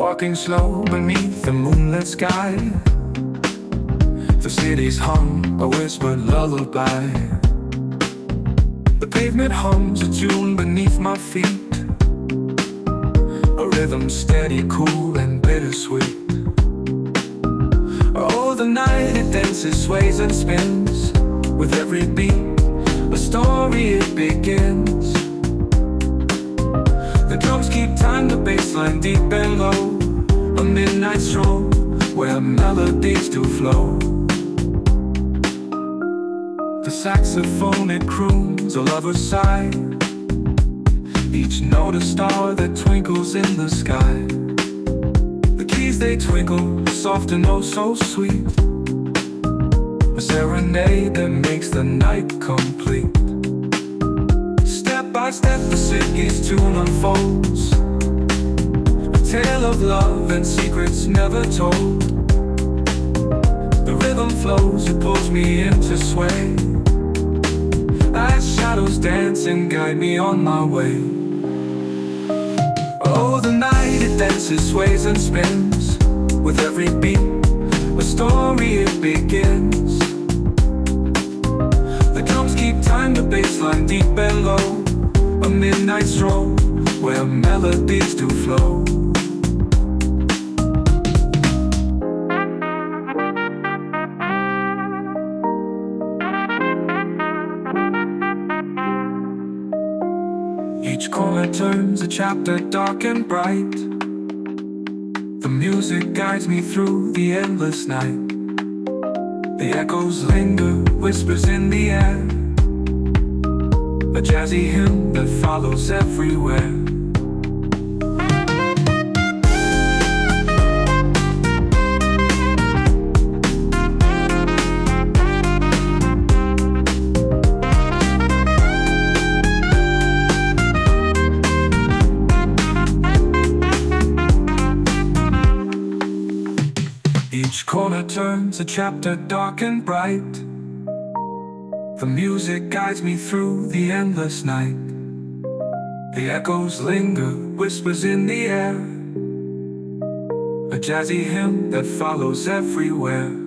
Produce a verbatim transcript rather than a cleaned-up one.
Walking slow beneath the moonlit sky, the city's hum a whispered lullaby. The pavement hums a tune beneath my feet, a rhythm steady, cool and bittersweet. Oh, the night it dances, sways and spins. With every beat, a story it begins. The drums keep time, the bass line deep and low. A midnight stroll where melodies do flow. The saxophone it croons a lover's sigh, each note a star that twinkles in the sky. The keys they twinkle, soft and oh so sweet, a serenade that makes the night complete. Step by step the city's tune unfolds, a tale of love and secrets never told. The rhythm flows, it pulls me into sway, as shadows dance and guide me on my way. Oh, the night it dances, sways and spins. With every beat, a story it begins. The drums keep time, the bass line deep and low. A midnight stroll where melodies do flow. Each corner turns a chapter dark and bright. The music guides me through the endless night. The echoes linger, whispers in the air, a jazzy hymn that follows everywhere. Each corner turns a chapter dark and bright. The music guides me through the endless night. The echoes linger, whispers in the air, a jazzy hymn that follows everywhere.